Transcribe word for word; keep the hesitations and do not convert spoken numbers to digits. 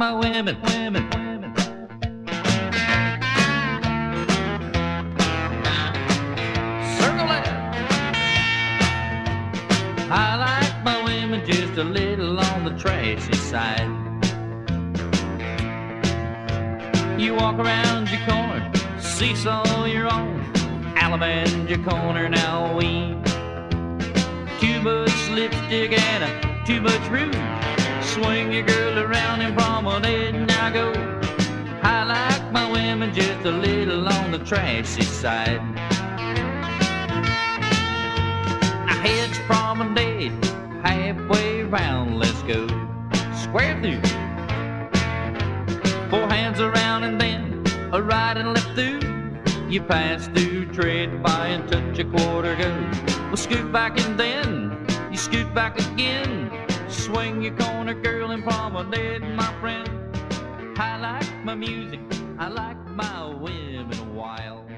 my women, women, women. Circle left. I like my women just a little on the trashy side. You walk around your corner, seesaw your own, Alabama your corner now we. Too much lipstick and a too much rouge. Swing your girl around and promenade now go. I like my women just a little on the trashy side. Now heads promenade, halfway round, let's go. Square through, four hands around and then a right and left through. You pass through, tread by and touch a quarter go. Well, scoot back and then you scoot back again. Swing your corner, girl, and promenade, my friend. I like my music, I like my women wild.